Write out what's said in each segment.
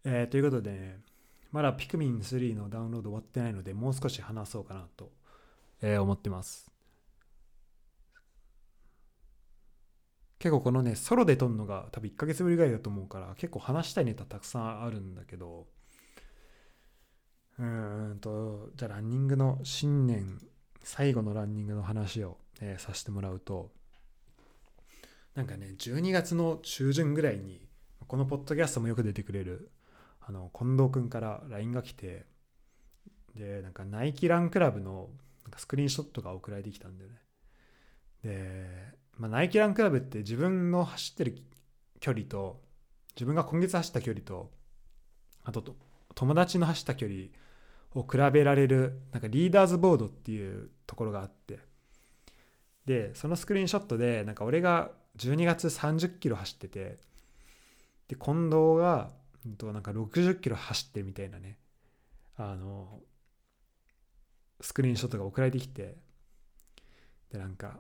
ということでね、まだピクミン3のダウンロード終わってないので、もう少し話そうかなと、思ってます。結構このね、ソロで撮るのが多分1ヶ月ぶりぐらいだと思うから、結構話したいネタたくさんあるんだけど、じゃあランニングの新年最後のランニングの話を、させてもらうと、なんかね、12月の中旬ぐらいに、このポッドキャストもよく出てくれる、近藤くんから LINE が来て、で、なんかナイキランクラブのなんかスクリーンショットが送られてきたんだよね。で、ナイキランクラブって自分の走ってる距離と、自分が今月走った距離と、あと友達の走った距離を比べられる、なんかリーダーズボードっていうところがあって、で、そのスクリーンショットで、なんか俺が12月30キロ走ってて、で、近藤が、なんか60キロ走ってるみたいなね、あの、スクリーンショットが送られてきて、で、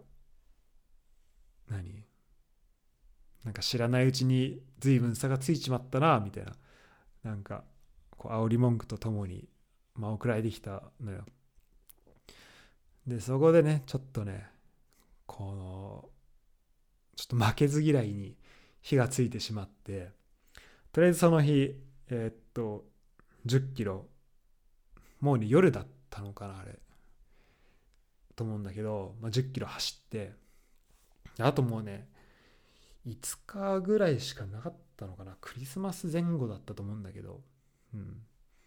何なんか知らないうちに随分差がついちまったな、みたいな、なんか、こう、煽り文句とともに、送られてきたのよ。で、そこでね、ちょっとね、この、ちょっと負けず嫌いに火がついてしまって、とりあえずその日、10キロ、もうね、夜だったのかな、あれ、と思うんだけど、10キロ走って、あともうね、5日ぐらいしかなかったのかな。クリスマス前後だったと思うんだけど、うん。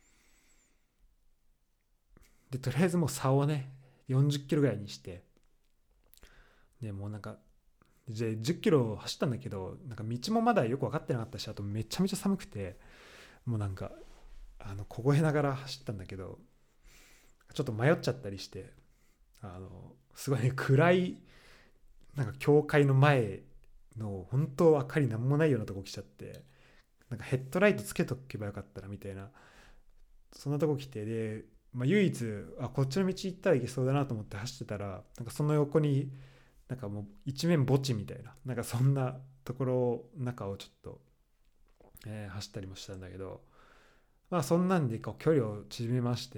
で、とりあえずもう差をね、40キロぐらいにして、で、もうなんか、10キロ走ったんだけど、なんか道もまだよく分かってなかったし、あとめちゃめちゃ寒くて、もうなんか、凍えながら走ったんだけど、ちょっと迷っちゃったりして、すごいね、暗い、なんか教会の前の、本当明かりなんもないようなとこ来ちゃって、なんかヘッドライトつけとけばよかったなみたいな、そんなとこ来て、で、唯一こっちの道行ったらいけそうだなと思って走ってたら、なんかその横になんかもう一面墓地みたいな、なんかそんなところ中をちょっと、走ったりもしたんだけど、そんなんでこう距離を縮めまして、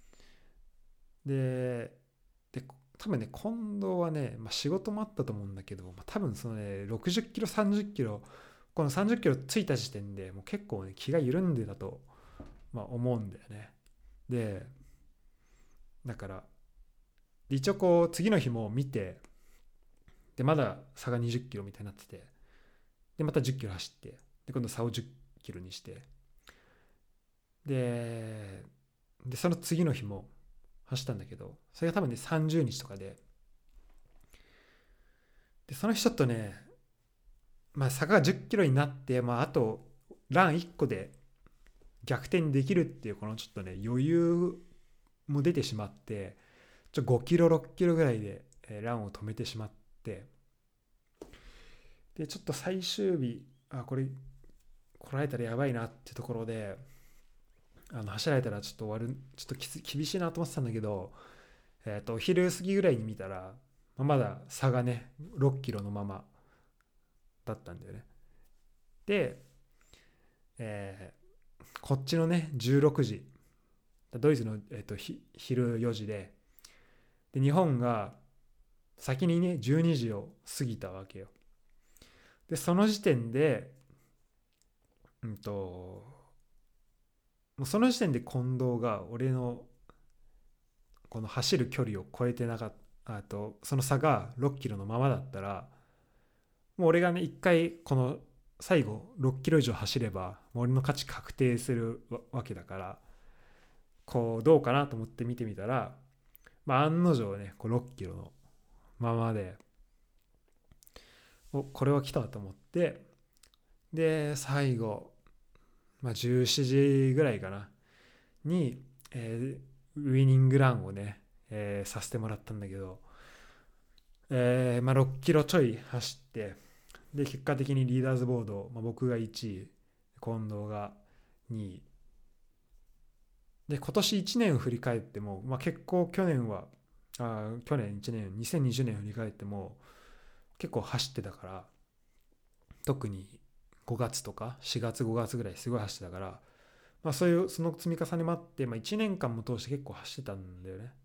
で多分ね近藤はね、仕事もあったと思うんだけど、多分そのね60キロ30キロ、この30キロついた時点でもう結構ね気が緩んでたと、思うんだよね。でだから一応こう次の日も見て、でまだ差が20キロみたいになってて、でまた10キロ走って、で今度差を10キロにして、でその次の日も走ったんだけど、それが多分ね30日とかで、その日ちょっとね、差が10キロになって、あとラン1個で逆転できるっていうこのちょっとね余裕も出てしまって、5キロ6キロぐらいでランを止めてしまって、でちょっと最終日、これ来られたらやばいなってところで、走られたらちょっと終わる、ちょっと厳しいなと思ってたんだけど、お昼過ぎぐらいに見たら、まだ差がね6キロのままだったんだよね。で、こっちのね16時、ドイツの、昼4時で日本が先にね12時を過ぎたわけよ。でその時点で、もうその時点で近藤が俺のこの走る距離を超えてなかった、その差が6キロのままだったら、もう俺がね一回この最後6キロ以上走ればもう俺の勝ち確定するわけだから、こうどうかなと思って見てみたら、案の定ねこう6キロのままで、これは来たと思って、で最後、17時ぐらいかなに、ウイニングランをね、させてもらったんだけど、6キロちょい走って、で結果的にリーダーズボード、僕が1位、近藤が2位で、今年1年を振り返っても、結構去年は去年1年2020年を振り返っても結構走ってたから、特に 5月とか4月5月ぐらいすごい走ってたから、まあ、その積み重ねもあって、まあ、1年間も通して結構走ってたんだよね。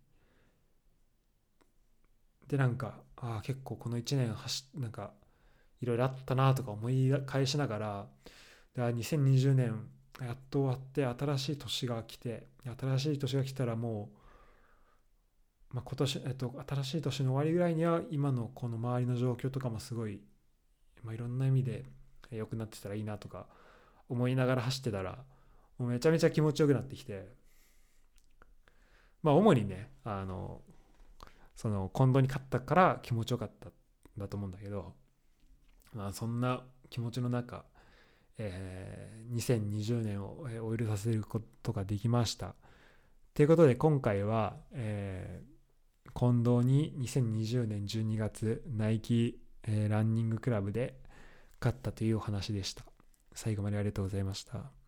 でなんか結構この1年なんかいろいろあったなとか思い返しながら、2020年やっと終わって新しい年が来て、新しい年が来たらもう、まあ、今年、新しい年の終わりぐらいには今のこの周りの状況とかもすごい、まあ、いろんな意味で良くなってたらいいなとか思いながら走ってたら、もうめちゃめちゃ気持ちよくなってきて、まあ主にねその近藤に勝ったから気持ちよかったんだと思うんだけど、まあそんな気持ちの中、2020年を終えるさせることができました。ということで今回は、近藤に2020年12月ナイキ、ランニングクラブで勝ったというお話でした。最後までありがとうございました。